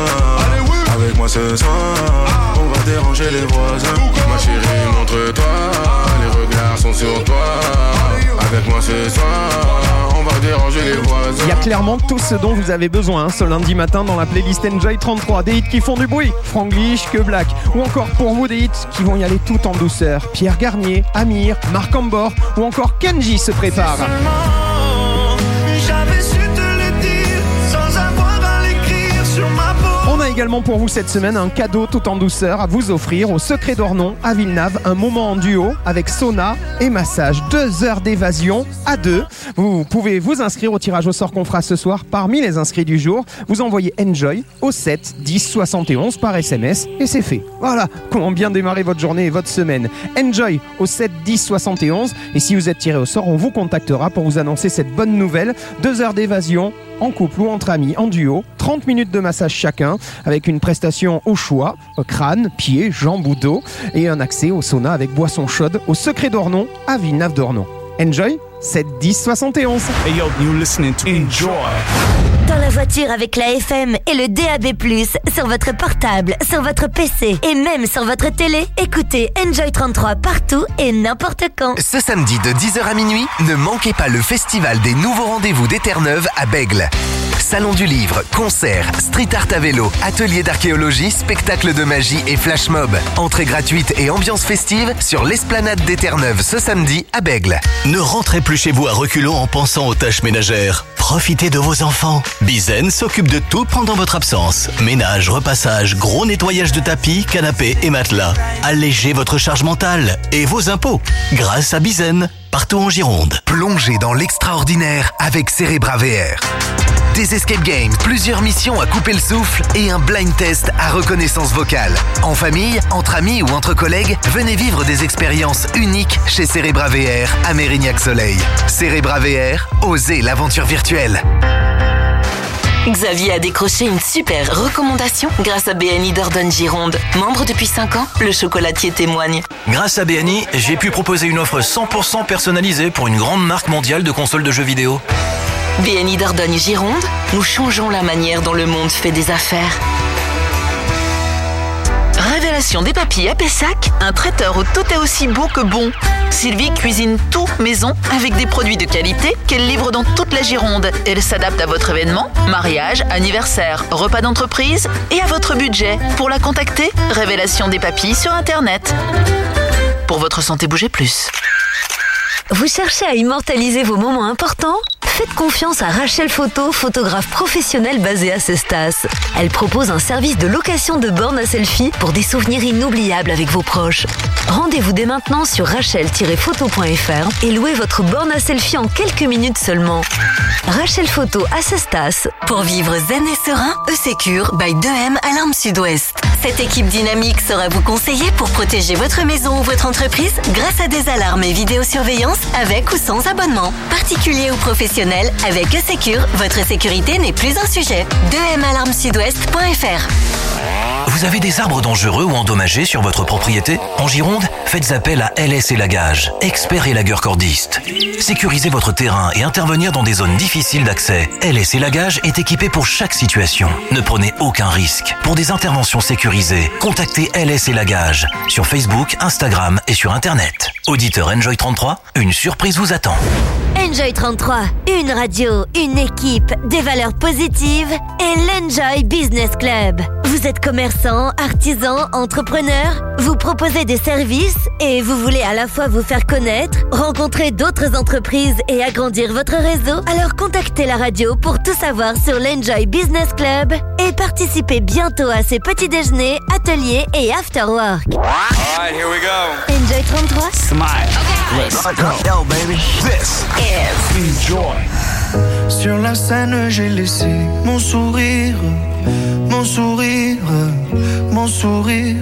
Avec moi ce soir, on va déranger les voisins. Ma chérie, montre-toi, les regards sont sur toi. Avec moi ce soir, on va déranger les voisins. Il y a clairement tout ce dont vous avez besoin hein, ce lundi matin dans la playlist Enjoy trente-trois. Des hits qui font du bruit, Franglish, Que Black. Ou encore pour vous des hits qui vont y aller tout en douceur. Pierre Garnier, Amir, Marc Ambor ou encore Kenji se prépare. J'avais su te le dire sans avoir à l'écrire sur ma peau. On a également pour vous cette semaine un cadeau tout en douceur à vous offrir au Secret d'Ornon à Villeneuve. Un moment en duo avec sauna et massage. Deux heures d'évasion à deux. Vous pouvez vous inscrire au tirage au sort qu'on fera ce soir. Parmi les inscrits du jour, vous envoyez Enjoy au sept dix soixante et onze par S M S et c'est fait. Voilà comment bien démarrer votre journée et votre semaine. Enjoy au sept dix soixante et onze et si vous êtes tiré au sort, on vous contactera pour vous annoncer cette bonne nouvelle. Deux heures d'évasion en couple ou entre amis, en duo, trente minutes de massage chacun, avec une prestation au choix, crâne, pieds, jambes ou dos, et un accès au sauna avec boisson chaude au Secret d'Ornon à Villeneuve-d'Ornon. Enjoy, sept dix soixante et onze. Hey yo, you listening to Enjoy. Dans la voiture avec la F M et le D A B plus, sur votre portable, sur votre P C et même sur votre télé, écoutez Enjoy trente-trois partout et n'importe quand. Ce samedi de dix heures à minuit, ne manquez pas le festival des nouveaux rendez-vous des Terre-Neuve à Bègle. Salon du livre, concerts, street art à vélo, atelier d'archéologie, spectacle de magie et flash mob. Entrée gratuite et ambiance festive sur l'esplanade des Terre-Neuve ce samedi à Bègle. Ne rentrez plus chez vous à reculons en pensant aux tâches ménagères. Profitez de vos enfants. Bizen s'occupe de tout pendant votre absence. Ménage, repassage, gros nettoyage de tapis, canapés et matelas. Allégez votre charge mentale et vos impôts grâce à Bizen, partout en Gironde. Plongez dans l'extraordinaire avec Cerebra V R. Des escape games, plusieurs missions à couper le souffle et un blind test à reconnaissance vocale. En famille, entre amis ou entre collègues, venez vivre des expériences uniques chez Cerebra V R à Mérignac-Soleil. Cerebra V R, osez l'aventure virtuelle. Xavier a décroché une super recommandation grâce à B N I Dordogne Gironde. Membre depuis cinq ans, le chocolatier témoigne. Grâce à B N I, j'ai pu proposer une offre cent pour cent personnalisée pour une grande marque mondiale de consoles de jeux vidéo. B N I Dordogne Gironde, nous changeons la manière dont le monde fait des affaires. Révélation Révélation des papilles à Pessac, un traiteur où tout est aussi beau que bon. Sylvie cuisine tout maison avec des produits de qualité qu'elle livre dans toute la Gironde. Elle s'adapte à votre événement, mariage, anniversaire, repas d'entreprise et à votre budget. Pour la contacter, Révélation des papilles sur Internet. Pour votre santé, bougez plus. Vous cherchez à immortaliser vos moments importants ? Faites confiance à Rachel Photo, photographe professionnelle basée à Cestas. Elle propose un service de location de bornes à selfie pour des souvenirs inoubliables avec vos proches. Rendez-vous dès maintenant sur rachel tiret photo point f r et louez votre borne à selfie en quelques minutes seulement. Rachel Photo à Cestas. Pour vivre zen et serein, E-Secure by deux M Alarme Sud-Ouest. Cette équipe dynamique saura vous conseiller pour protéger votre maison ou votre entreprise grâce à des alarmes et vidéosurveillance avec ou sans abonnement. Particulier ou professionnel, avec E-Secure, votre sécurité n'est plus un sujet. deux M alarme sud-ouest point f r. Vous avez des arbres dangereux ou endommagés sur votre propriété ? En Gironde, faites appel à L S Élagage, expert élagueur cordiste. Sécurisez votre terrain et intervenir dans des zones difficiles d'accès. L S Élagage est équipé pour chaque situation. Ne prenez aucun risque. Pour des interventions sécurisées, contactez L S Élagage sur Facebook, Instagram et sur Internet. Auditeur Enjoy trente-trois, une surprise vous attend. Enjoy trente-trois, une radio, une équipe, des valeurs positives et l'Enjoy Business Club. Vous êtes commerçant, artisan, entrepreneur, vous proposez des services et vous voulez à la fois vous faire connaître, rencontrer d'autres entreprises et agrandir votre réseau. Alors contactez la radio pour tout savoir sur l'Enjoy Business Club et participez bientôt à ces petits déjeuners, ateliers et after work. Alright, here we go. Enjoy trente-trois. Smile. Let's go. Yo, baby. This is Enjoy. Sur la scène, j'ai laissé mon sourire, mon sourire, mon sourire.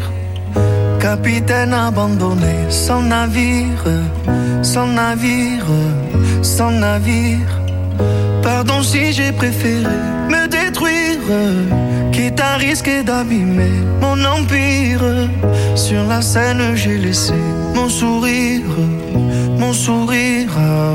Capitaine abandonné, sans navire, sans navire, sans navire. Pardon si j'ai préféré me détruire, quitte à risquer d'abîmer mon empire. Sur la scène, j'ai laissé mon sourire, mon sourire.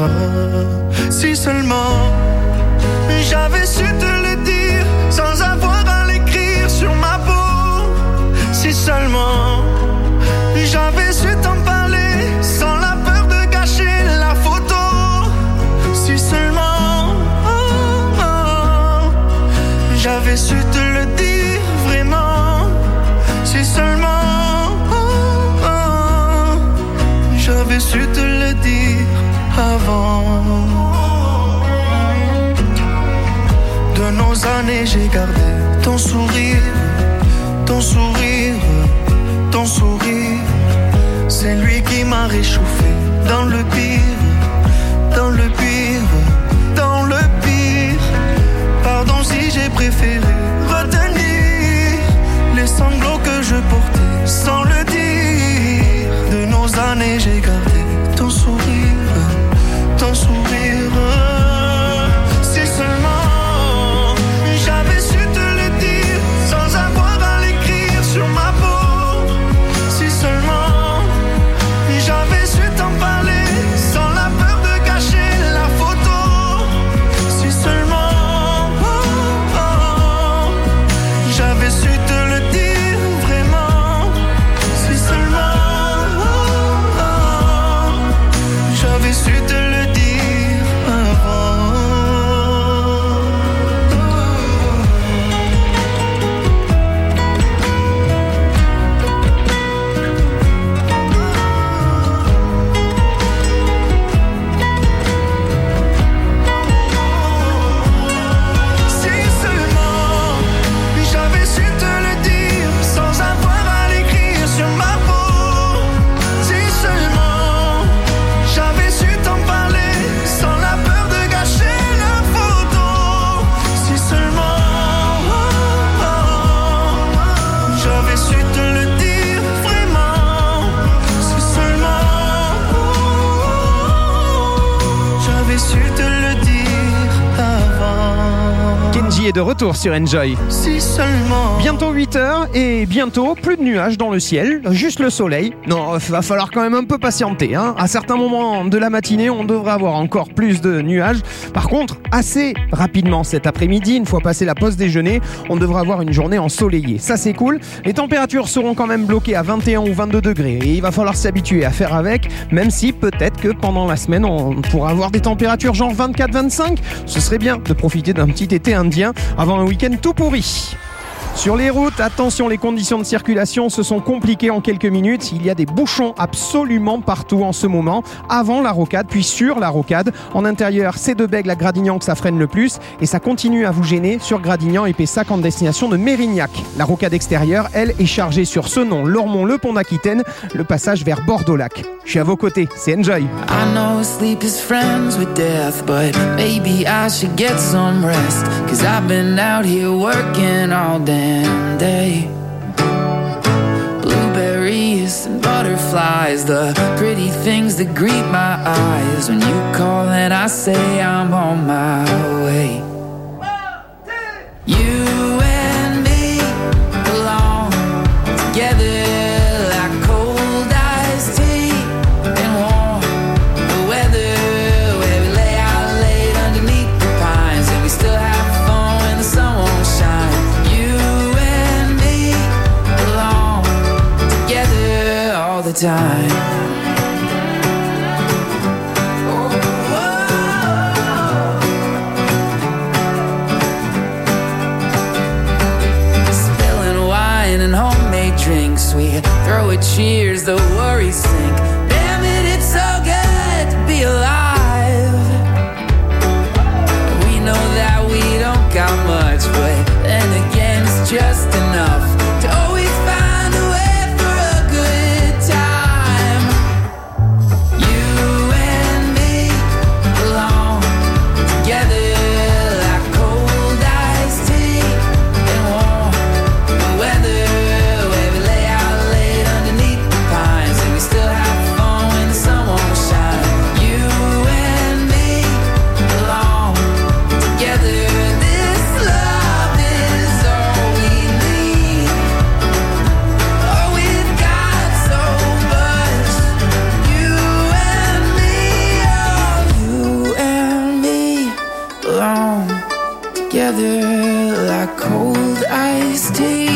Si seulement j'avais su te le dire sans avoir à l'écrire sur ma peau. Si seulement j'avais su t'en parler sans la peur de gâcher la photo. Si seulement oh, oh, j'avais su te le dire vraiment. Si seulement oh, oh, j'avais su te le dire avant. De nos années j'ai gardé ton sourire, ton sourire, ton sourire. C'est lui qui m'a réchauffé dans le pire, dans le pire, dans le pire. Pardon si j'ai préféré retenir les sanglots que je portais sans le dire. De nos années j'ai gardé ton sourire, ton sourire. Si seulement j'avais su te le dire sans avoir à l'écrire sur ma peau. Si seulement j'avais su t'en parler sans la peur de gâcher la photo. Si seulement oh, oh, Kenji est de retour sur Enjoy. Si seulement. Bientôt huit heures et bientôt plus de nuages dans le ciel, juste le soleil. Non, va falloir quand même un peu patienter, hein. À certains moments de la matinée, on devrait avoir encore plus de nuages. Par contre, assez rapidement cet après-midi, une fois passé la pause déjeuner, on devrait avoir une journée ensoleillée. Ça, c'est cool. Les températures seront quand même bloquées à vingt et un ou vingt-deux degrés et il va falloir s'habituer à faire avec, même si peut-être que pendant la semaine, on pourra avoir des températures genre vingt-quatre vingt-cinq. Ce serait bien de profiter d'un petit été indien avant un week-end tout pourri. Sur les routes, attention, les conditions de circulation se sont compliquées en quelques minutes. Il y a des bouchons absolument partout en ce moment, avant la rocade, puis sur la rocade. En intérieur, c'est de Bègles à Gradignan que ça freine le plus et ça continue à vous gêner sur Gradignan et Pessac en destination de Mérignac. La rocade extérieure, elle, est chargée sur Senon, Lormont, le pont d'Aquitaine, le passage vers Bordeaux-Lac. Je suis à vos côtés, c'est Enjoy. I know sleep is friends with death, but maybe I should get some rest, 'cause I've been out here working all damn day. Blueberries and butterflies, the pretty things that greet my eyes. When you call and I say I'm on my way. You and me belong together. Time. Spilling wine and homemade drinks, we throw a cheers, the worries sink. Damn it, it's so good to be alive. We know that we don't got much, but then again it's just enough to always find a way. Together like cold iced tea.